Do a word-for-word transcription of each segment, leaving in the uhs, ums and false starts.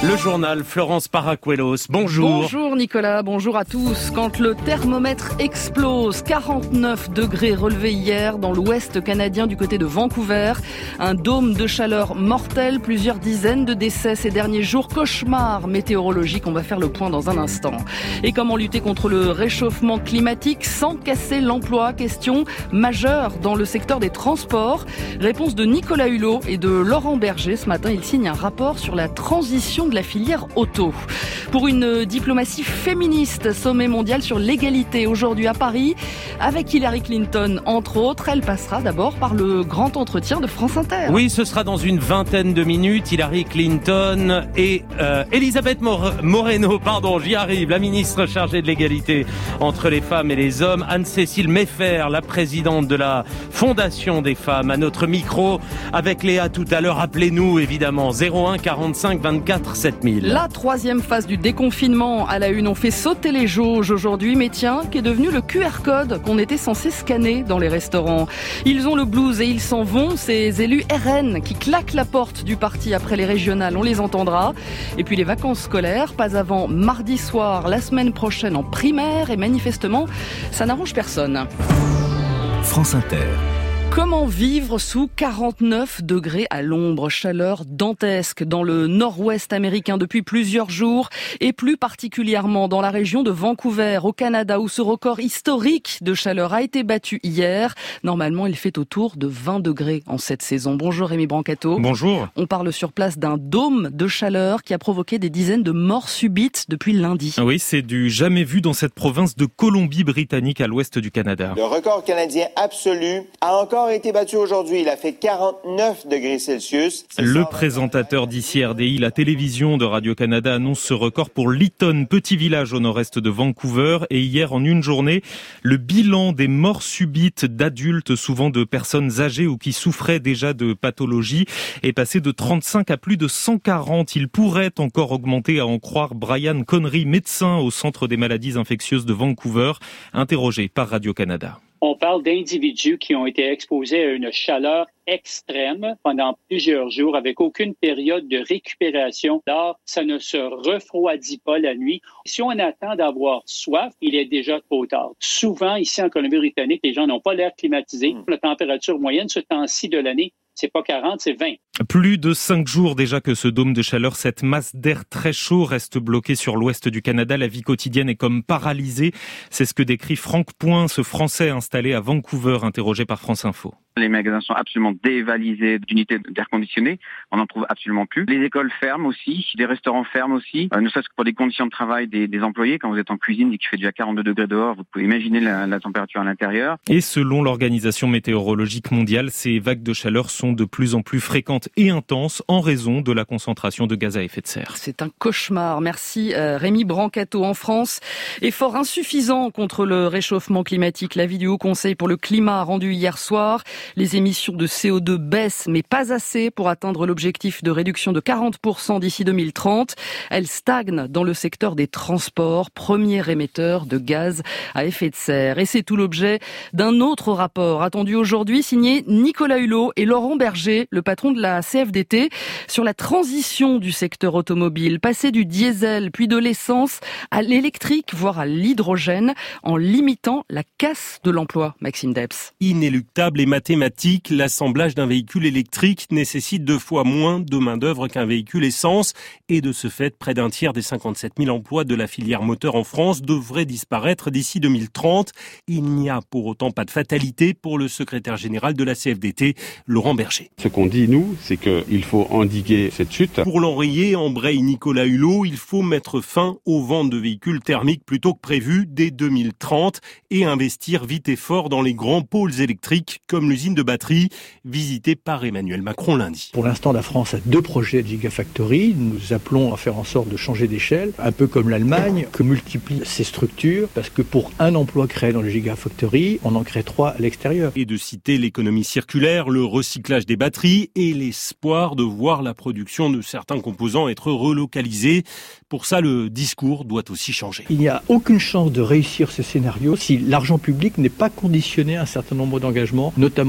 Le journal Florence Paracuelos. Bonjour. Bonjour Nicolas, bonjour à tous. Quand le thermomètre explose, quarante-neuf degrés relevés hier dans l'ouest canadien du côté de Vancouver. Un dôme de chaleur mortel, plusieurs dizaines de décès ces derniers jours. Cauchemar météorologique, on va faire le point dans un instant. Et comment lutter contre le réchauffement climatique sans casser l'emploi? Question majeure dans le secteur des transports. Réponse de Nicolas Hulot et de Laurent Berger. Ce matin, ils signent un rapport sur la transition de la filière auto. Pour une diplomatie féministe, sommet mondial sur l'égalité aujourd'hui à Paris, avec Hillary Clinton entre autres. Elle passera d'abord par le grand entretien de France Inter. Oui, ce sera dans une vingtaine de minutes. Hillary Clinton et euh, Elisabeth Moreno, pardon, j'y arrive, la ministre chargée de l'égalité entre les femmes et les hommes. Anne-Cécile Meffer, la présidente de la Fondation des femmes, à notre micro avec Léa tout à l'heure. Appelez-nous évidemment zéro un quarante-cinq vingt-quatre sept mille. La troisième phase du déconfinement à la une, on fait sauter les jauges aujourd'hui, mais tiens, qui est devenu le Q R code qu'on était censé scanner dans les restaurants. Ils ont le blues et ils s'en vont, ces élus R N qui claquent la porte du parti après les régionales, on les entendra. Et puis les vacances scolaires, pas avant mardi soir, la semaine prochaine en primaire, et manifestement, ça n'arrange personne. France Inter. Comment vivre sous quarante-neuf degrés à l'ombre, chaleur dantesque dans le nord-ouest américain depuis plusieurs jours et plus particulièrement dans la région de Vancouver au Canada où ce record historique de chaleur a été battu hier. Normalement, il fait autour de vingt degrés en cette saison. Bonjour Rémi Brancato. Bonjour. On parle sur place d'un dôme de chaleur qui a provoqué des dizaines de morts subites depuis lundi. Oui, c'est du jamais vu dans cette province de Colombie-Britannique à l'ouest du Canada. Le record canadien absolu a encore a été battu aujourd'hui. Il a fait quarante-neuf degrés Celsius. Le présentateur d'Ici R D I, la télévision de Radio-Canada, annonce ce record pour Lytton, petit village au nord-est de Vancouver. Et hier, en une journée, le bilan des morts subites d'adultes, souvent de personnes âgées ou qui souffraient déjà de pathologies, est passé de trente-cinq à plus de cent quarante. Il pourrait encore augmenter, à en croire Brian Connery, médecin au Centre des maladies infectieuses de Vancouver, interrogé par Radio-Canada. On parle d'individus qui ont été exposés à une chaleur extrême pendant plusieurs jours avec aucune période de récupération. Alors, ça ne se refroidit pas la nuit. Si on attend d'avoir soif, il est déjà trop tard. Souvent, ici en Colombie-Britannique, les gens n'ont pas l'air climatisé. La température moyenne ce temps-ci de l'année, c'est pas quarante, c'est vingt. Plus de cinq jours déjà que ce dôme de chaleur, cette masse d'air très chaud reste bloquée sur l'ouest du Canada. La vie quotidienne est comme paralysée. C'est ce que décrit Franck Point, ce Français installé à Vancouver, interrogé par France Info. Les magasins sont absolument dévalisés d'unités d'air conditionné. On n'en trouve absolument plus. Les écoles ferment aussi, les restaurants ferment aussi. Euh, ne serait-ce que pour les conditions de travail des, des employés. Quand vous êtes en cuisine et qu'il fait déjà quarante-deux degrés dehors, vous pouvez imaginer la, la température à l'intérieur. Et selon l'Organisation météorologique mondiale, ces vagues de chaleur sont de plus en plus fréquentes et intenses en raison de la concentration de gaz à effet de serre. C'est un cauchemar. Merci euh, Rémi Brancato. En France, effort insuffisant contre le réchauffement climatique. L'avis du Haut Conseil pour le climat rendu hier soir. Les émissions de C O deux baissent, mais pas assez pour atteindre l'objectif de réduction de quarante pour cent d'ici deux mille trente. Elles stagnent dans le secteur des transports, premier émetteur de gaz à effet de serre. Et c'est tout l'objet d'un autre rapport attendu aujourd'hui, signé Nicolas Hulot et Laurent Berger, le patron de la C F D T, sur la transition du secteur automobile, passer du diesel puis de l'essence à l'électrique, voire à l'hydrogène, en limitant la casse de l'emploi. Maxime Debs. Inéluctable et mathématique, l'assemblage d'un véhicule électrique nécessite deux fois moins de main-d'œuvre qu'un véhicule essence et de ce fait, près d'un tiers des cinquante-sept mille emplois de la filière moteur en France devraient disparaître d'ici deux mille trente. Il n'y a pour autant pas de fatalité pour le secrétaire général de la C F D T, Laurent Berger. Ce qu'on dit, nous, c'est qu'il faut endiguer cette chute. Pour l'enrayer, embraye Nicolas Hulot, il faut mettre fin aux ventes de véhicules thermiques plutôt que prévu dès deux mille trente et investir vite et fort dans les grands pôles électriques comme l'usine de batterie visitée par Emmanuel Macron lundi. Pour l'instant, la France a deux projets de Gigafactory. Nous appelons à faire en sorte de changer d'échelle, un peu comme l'Allemagne, que multiplie ses structures, parce que pour un emploi créé dans le Gigafactory, on en crée trois à l'extérieur. Et de citer l'économie circulaire, le recyclage des batteries et l'espoir de voir la production de certains composants être relocalisés. Pour ça, le discours doit aussi changer. Il n'y a aucune chance de réussir ce scénario si l'argent public n'est pas conditionné à un certain nombre d'engagements, notamment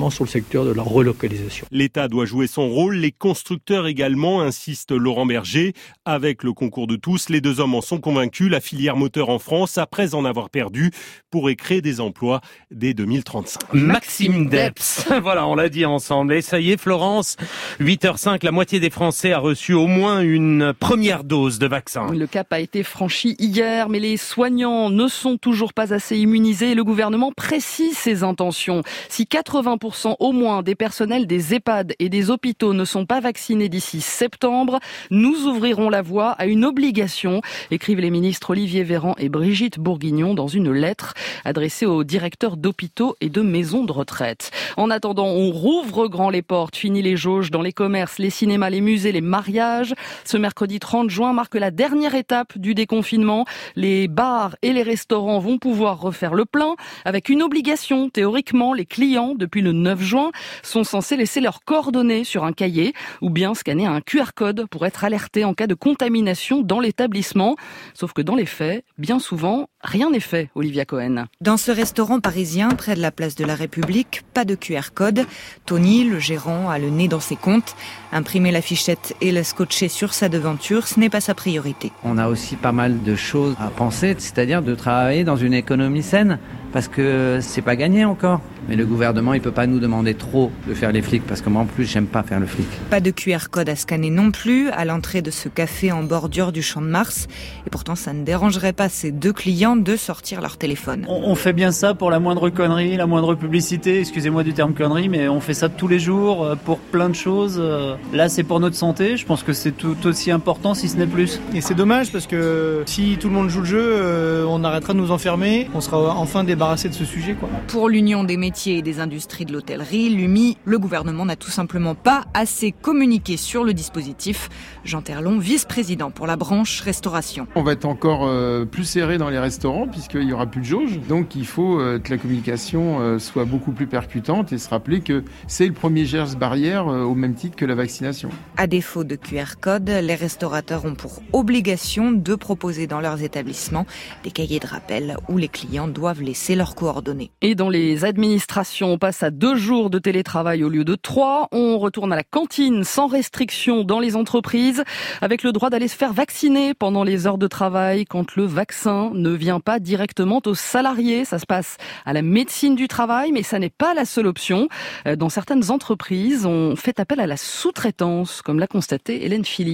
notamment sur le secteur de la relocalisation. L'État doit jouer son rôle, les constructeurs également, insiste Laurent Berger. Avec le concours de tous, les deux hommes en sont convaincus. La filière moteur en France, après en avoir perdu, pourrait créer des emplois dès deux mille trente-cinq. Maxime Depps. Voilà, on l'a dit ensemble. Et ça y est, Florence, huit heures cinq, la moitié des Français a reçu au moins une première dose de vaccin. Le cap a été franchi hier, mais les soignants ne sont toujours pas assez immunisés et le gouvernement précise ses intentions. Si quatre-vingts pour cent au moins des personnels des EHPAD et des hôpitaux ne sont pas vaccinés d'ici septembre, nous ouvrirons la voie à une obligation, écrivent les ministres Olivier Véran et Brigitte Bourguignon dans une lettre adressée aux directeurs d'hôpitaux et de maisons de retraite. En attendant, on rouvre grand les portes, fini les jauges dans les commerces, les cinémas, les musées, les mariages. Ce mercredi trente juin marque la dernière étape du déconfinement. Les bars et les restaurants vont pouvoir refaire le plein avec une obligation. Théoriquement, les clients, depuis le neuf juin, sont censés laisser leurs coordonnées sur un cahier ou bien scanner un Q R code pour être alertés en cas de contamination dans l'établissement. Sauf que dans les faits, bien souvent, rien n'est fait, Olivia Cohen. Dans ce restaurant parisien, près de la place de la République, pas de Q R code. Tony, le gérant, a le nez dans ses comptes. Imprimer l'affichette et la scotcher sur sa devanture, ce n'est pas sa priorité. On a aussi pas mal de choses à penser, c'est-à-dire de travailler dans une économie saine, parce que c'est pas gagné encore. Mais le gouvernement, il peut pas nous demander trop de faire les flics, parce que moi en plus, j'aime pas faire le flic. Pas de Q R code à scanner non plus, à l'entrée de ce café en bordure du Champ de Mars. Et pourtant, ça ne dérangerait pas ces deux clients de sortir leur téléphone. On, on fait bien ça pour la moindre connerie, la moindre publicité, excusez-moi du terme connerie, mais on fait ça tous les jours pour plein de choses. Là, c'est pour notre santé, je pense que c'est tout aussi important, si ce n'est plus. Et c'est dommage, parce que si tout le monde joue le jeu, on arrêtera de nous enfermer, on sera enfin débarrassé de ce sujet, quoi. Pour l'Union des métiers et des industries de l'hôtellerie, l'U M I, le gouvernement n'a tout simplement pas assez communiqué sur le dispositif. Jean Terlon, vice-président pour la branche restauration. On va être encore euh, plus serré dans les restaurants puisqu'il n'y aura plus de jauge. Donc il faut euh, que la communication euh, soit beaucoup plus percutante et se rappeler que c'est le premier geste barrière euh, au même titre que la vaccination. À défaut de Q R code, les restaurateurs ont pour obligation de proposer dans leurs établissements des cahiers de rappel où les clients doivent laisser leurs coordonnées. Et dans les administrations, on passe à deux jours de télétravail au lieu de trois. On retourne à la cantine sans restriction dans les entreprises, avec le droit d'aller se faire vacciner pendant les heures de travail quand le vaccin ne vient pas directement aux salariés. Ça se passe à la médecine du travail, mais ça n'est pas la seule option. Dans certaines entreprises, on fait appel à la sous-traitance, comme l'a constaté Hélène Philly.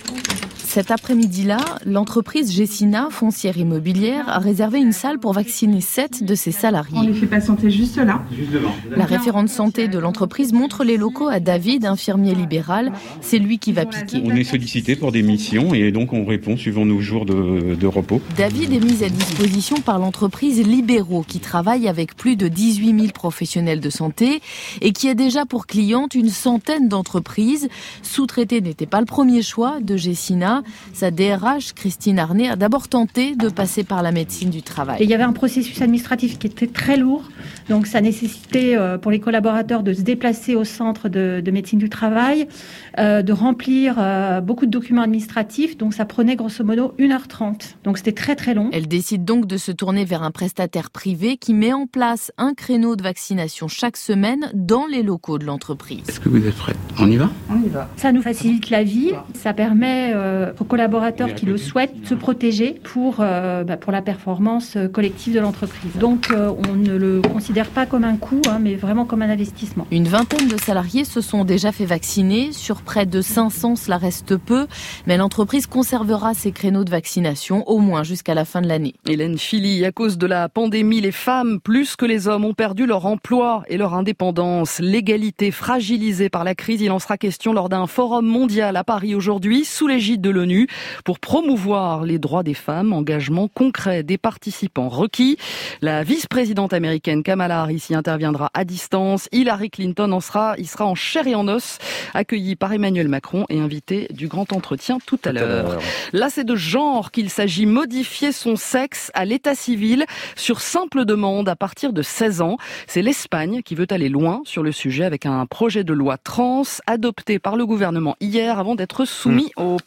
Cet après-midi-là, l'entreprise Gessina, foncière immobilière, a réservé une salle pour vacciner sept de ses salariés. On les fait patienter juste là. Juste devant. La référente santé de l'entreprise montre les locaux à David, infirmier libéral. C'est lui qui va piquer. On est sollicité pour des missions et donc on répond suivant nos jours de, de repos. David est mis à disposition par l'entreprise Libéraux, qui travaille avec plus de dix-huit mille professionnels de santé et qui a déjà pour cliente une centaine d'entreprises. Sous-traiter n'était pas le premier choix de Gessina. Sa D R H, Christine Arnay, a d'abord tenté de passer par la médecine du travail. Et il y avait un processus administratif qui était très lourd, donc ça nécessitait euh, pour les collaborateurs de se déplacer au centre de, de médecine du travail, euh, de remplir euh, beaucoup de documents administratifs, donc ça prenait grosso modo une heure trente. Donc c'était très très long. Elle décide donc de se tourner vers un prestataire privé qui met en place un créneau de vaccination chaque semaine dans les locaux de l'entreprise. Est-ce que vous êtes prêts ? On y va ? On y va. Ça nous facilite la vie, ça permet euh, aux collaborateurs qui le souhaitent de se protéger pour, euh, bah, pour la performance collective de l'entreprise. Donc euh, on ne le considère pas comme un coût, hein, mais vraiment comme un investissement. Une vingtaine de salariés se sont déjà fait vacciner. Sur près de cinq cents, cela reste peu, mais l'entreprise conservera ses créneaux de vaccination au moins jusqu'à la fin de l'année. Hélène Philly, à cause de la pandémie, les femmes, plus que les hommes, ont perdu leur emploi et leur indépendance. L'égalité fragilisée par la crise, il en sera question lors d'un forum mondial à Paris aujourd'hui, sous l'égide de l'ONU, pour promouvoir les droits des femmes, engagement concret des participants requis. La vice-présidente américaine Kamala Harris y interviendra à distance. Hillary Clinton en sera, il sera en chair et en os, accueilli par Emmanuel Macron et invité du grand entretien tout à l'heure. Là, c'est de genre qu'il s'agit, modifier son sexe à l'état civil sur simple demande à partir de seize ans. C'est l'Espagne qui veut aller loin sur le sujet avec un projet de loi trans adopté par le gouvernement hier avant d'être soumis mmh. au Parlement.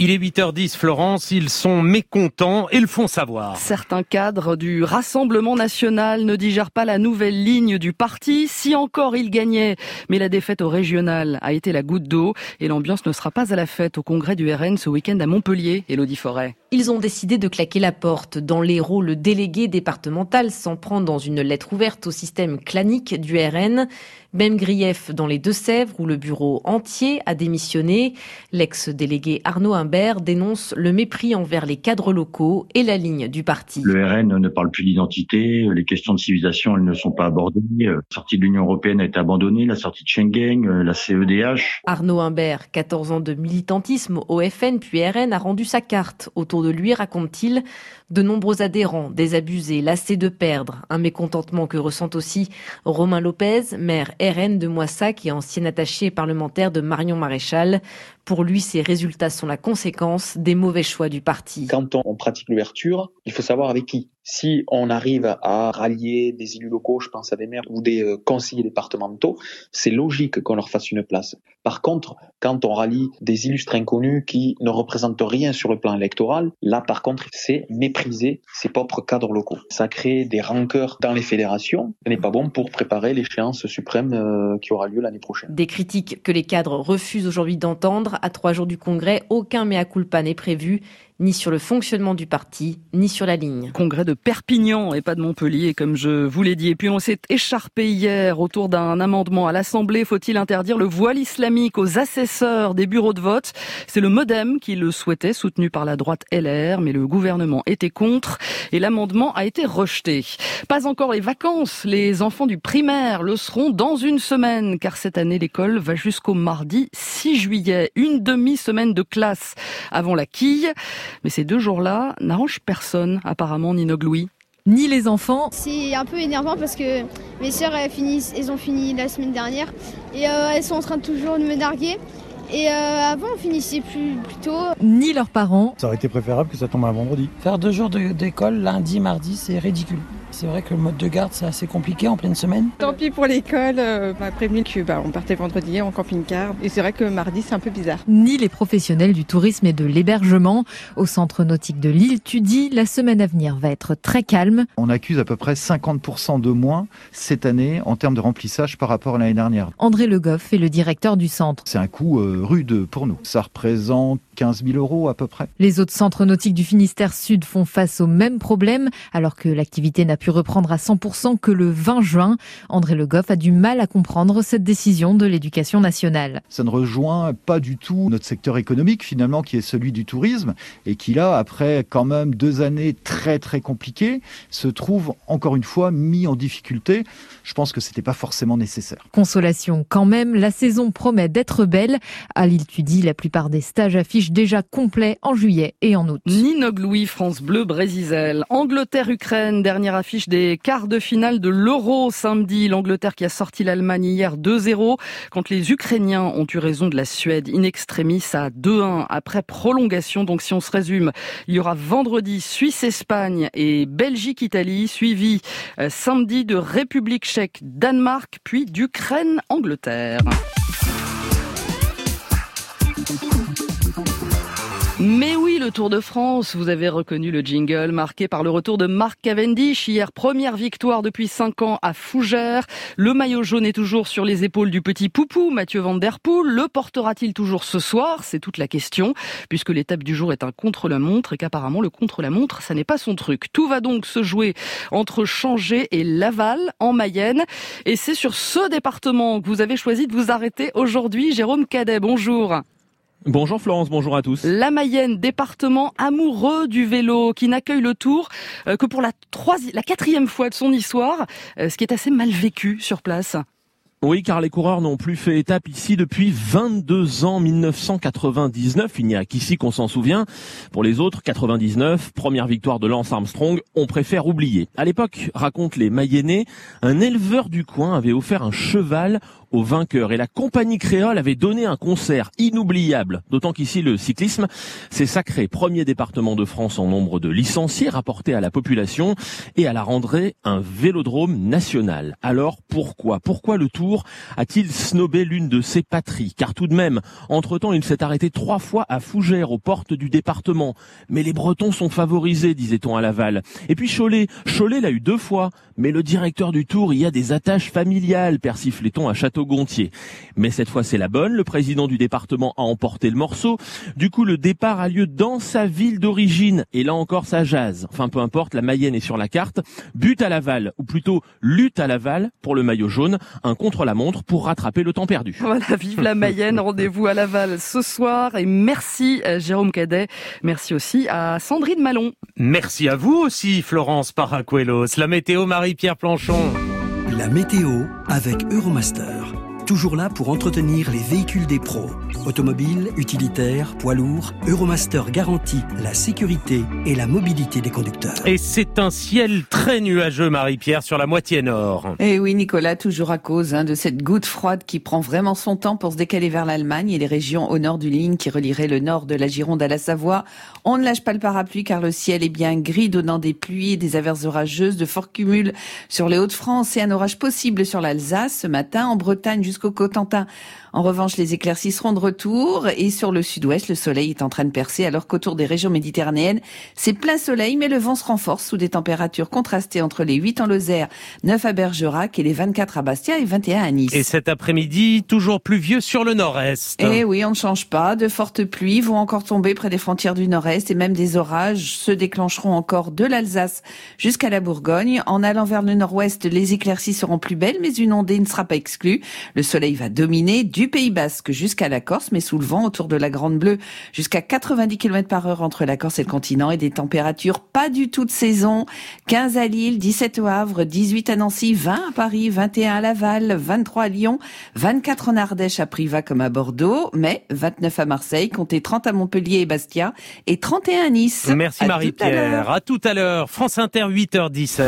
Il est huit heures dix, Florence, ils sont mécontents et le font savoir. Certains cadres du Rassemblement national ne digèrent pas la nouvelle ligne du parti. Si encore il gagnait, mais la défaite au régional a été la goutte d'eau et l'ambiance ne sera pas à la fête au congrès du R N ce week-end à Montpellier. Élodie Forêt. Ils ont décidé de claquer la porte. Dans l'Hérault, le délégué départemental s'en prend dans une lettre ouverte au système clanique du R N. Même grief dans les Deux-Sèvres où le bureau entier a démissionné. L'ex-délégué Arnaud Imbert dénonce le mépris envers les cadres locaux et la ligne du parti. Le R N ne parle plus d'identité, les questions de civilisation elles ne sont pas abordées. La sortie de l'Union européenne a été abandonnée, la sortie de Schengen, la C E D H. Arnaud Imbert, quatorze ans de militantisme au F N puis R N, a rendu sa carte. Autour de lui, raconte-t-il, de nombreux adhérents désabusés, lassés de perdre. Un mécontentement que ressent aussi Romain Lopez, maire R N de Moissac et ancien attaché parlementaire de Marion Maréchal. Pour lui, ces résultats sont la conséquence des mauvais choix du parti. Quand on pratique l'ouverture, il faut savoir avec qui. Si on arrive à rallier des élus locaux, je pense à des maires ou des conseillers départementaux, c'est logique qu'on leur fasse une place. Par contre, quand on rallie des illustres inconnus qui ne représentent rien sur le plan électoral, là par contre, c'est mépriser ses propres cadres locaux. Ça crée des rancœurs dans les fédérations. Ce n'est pas bon pour préparer l'échéance suprême euh, qui aura lieu l'année prochaine. Des critiques que les cadres refusent aujourd'hui d'entendre. À trois jours du congrès, aucun mea culpa n'est prévu, ni sur le fonctionnement du parti, ni sur la ligne. Congrès de Perpignan et pas de Montpellier, comme je vous l'ai dit. Et puis on s'est écharpé hier autour d'un amendement à l'Assemblée. Faut-il interdire le voile islamique aux assesseurs des bureaux de vote? C'est le MoDem qui le souhaitait, soutenu par la droite L R, mais le gouvernement était contre et l'amendement a été rejeté. Pas encore les vacances. Les enfants du primaire le seront dans une semaine, car cette année l'école va jusqu'au mardi six juillet. Une demi-semaine de classe avant la quille. Mais ces deux jours-là n'arrangent personne, apparemment, Ninog Louis. Ni les enfants. C'est un peu énervant parce que mes sœurs, elles, finissent, elles ont fini la semaine dernière et euh, elles sont en train de toujours de me narguer. Et euh, avant, on finissait plus, plus tôt. Ni leurs parents. Ça aurait été préférable que ça tombe un vendredi. Faire deux jours de, d'école, lundi, mardi, c'est ridicule. C'est vrai que le mode de garde, c'est assez compliqué en pleine semaine. Tant pis pour l'école, euh, on m'a prévenu que bah, on partait vendredi en camping-car. Et c'est vrai que mardi, c'est un peu bizarre. Ni les professionnels du tourisme et de l'hébergement. Au centre nautique de l'île Tudy, la semaine à venir va être très calme. On accuse à peu près cinquante pour cent de moins cette année en termes de remplissage par rapport à l'année dernière. André Le Goff est le directeur du centre. C'est un coût euh, rude pour nous. Ça représente quinze mille euros à peu près. Les autres centres nautiques du Finistère Sud font face au même problème, alors que l'activité n'a pu reprendre à cent pour cent que le vingt juin. André Le Goff a du mal à comprendre cette décision de l'Éducation nationale. Ça ne rejoint pas du tout notre secteur économique finalement, qui est celui du tourisme, et qui là, après quand même deux années très très compliquées, se trouve encore une fois mis en difficulté. Je pense que c'était pas forcément nécessaire. Consolation quand même, la saison promet d'être belle. À l'île Tudy, la plupart des stages affichent déjà complets en juillet et en août. Ninog Louis, France Bleu, Brésil. Angleterre-Ukraine, dernière affiche des quarts de finale de l'Euro samedi. L'Angleterre qui a sorti l'Allemagne hier deux zéro. Quand les Ukrainiens ont eu raison de la Suède in extremis à deux un après prolongation. Donc si on se résume, il y aura vendredi Suisse-Espagne et Belgique-Italie, suivi euh, samedi de République tchèque, Danemark, puis d'Ukraine-Angleterre. Mais oui, le Tour de France, vous avez reconnu le jingle marqué par le retour de Mark Cavendish. Hier, première victoire depuis cinq ans à Fougères. Le maillot jaune est toujours sur les épaules du petit Poupou, Mathieu Van Der Poel. Le portera-t-il toujours ce soir? C'est toute la question, puisque l'étape du jour est un contre-la-montre et qu'apparemment le contre-la-montre, ça n'est pas son truc. Tout va donc se jouer entre Changé et Laval, en Mayenne. Et c'est sur ce département que vous avez choisi de vous arrêter aujourd'hui. Jérôme Cadet, bonjour. Bonjour Florence, bonjour à tous. La Mayenne, département amoureux du vélo, qui n'accueille le Tour euh, que pour la troisième, la quatrième fois de son histoire, euh, ce qui est assez mal vécu sur place. Oui, car les coureurs n'ont plus fait étape ici depuis vingt-deux ans, mille neuf cent quatre-vingt-dix-neuf. Il n'y a qu'ici qu'on s'en souvient. Pour les autres, quatre-vingt-dix-neuf, première victoire de Lance Armstrong, on préfère oublier. À l'époque, racontent les Mayennais, un éleveur du coin avait offert un cheval au vainqueur. Et la compagnie créole avait donné un concert inoubliable. D'autant qu'ici, le cyclisme, c'est sacré. Premier département de France en nombre de licenciés rapportés à la population et à la rentrée, un vélodrome national. Alors, pourquoi Pourquoi le Tour a-t-il snobé l'une de ses patries? Car tout de même, entre-temps, il s'est arrêté trois fois à Fougères, aux portes du département. Mais les Bretons sont favorisés, disait-on à Laval. Et puis Cholet, Cholet l'a eu deux fois. Mais le directeur du Tour y a des attaches familiales, persiflait-on à Château-Gontier. Mais cette fois, c'est la bonne. Le président du département a emporté le morceau. Du coup, le départ a lieu dans sa ville d'origine. Et là encore, ça jase. Enfin, peu importe, la Mayenne est sur la carte. But à Laval, ou plutôt lutte à Laval pour le maillot jaune. Un contre-la-montre pour rattraper le temps perdu. Voilà, vive la Mayenne. Rendez-vous à Laval ce soir. Et merci à Jérôme Cadet. Merci aussi à Sandrine Malon. Merci à vous aussi, Florence Paracuelos. La météo, Marie-Pierre Planchon. La météo avec Euromaster. Toujours là pour entretenir les véhicules des pros. Automobiles, utilitaires, poids lourds, Euromaster garantit la sécurité et la mobilité des conducteurs. Et c'est un ciel très nuageux, Marie-Pierre, sur la moitié nord. Et oui, Nicolas, toujours à cause hein, de cette goutte froide qui prend vraiment son temps pour se décaler vers l'Allemagne et les régions au nord du Ligne qui relieraient le nord de la Gironde à la Savoie. On ne lâche pas le parapluie car le ciel est bien gris, donnant des pluies et des averses orageuses, de forts cumuls sur les Hauts-de-France et un orage possible sur l'Alsace ce matin, en Bretagne jusqu'au Cotentin. En revanche, les éclaircies seront de retour et sur le sud-ouest, le soleil est en train de percer alors qu'autour des régions méditerranéennes, c'est plein soleil mais le vent se renforce sous des températures contrastées entre les huit en Lozère, neuf à Bergerac et les vingt-quatre à Bastia et vingt et un à Nice. Et cet après-midi, toujours pluvieux sur le nord-est. Eh oui, on ne change pas. De fortes pluies vont encore tomber près des frontières du nord-est et même des orages se déclencheront encore de l'Alsace jusqu'à la Bourgogne. En allant vers le nord-ouest, les éclaircies seront plus belles mais une ondée ne sera pas exclue. Le soleil va dominer du Pays Basque jusqu'à la Corse, mais sous le vent autour de la Grande Bleue, jusqu'à quatre-vingt-dix kilomètres par heure entre la Corse et le continent, et des températures pas du tout de saison. quinze à Lille, dix-sept au Havre, dix-huit à Nancy, vingt à Paris, vingt et un à Laval, vingt-trois à Lyon, vingt-quatre en Ardèche à Privas comme à Bordeaux, mais vingt-neuf à Marseille, comptez trente à Montpellier et Bastia, et trente et un à Nice. Merci Marie-Pierre. À tout à l'heure. France Inter, huit heures dix.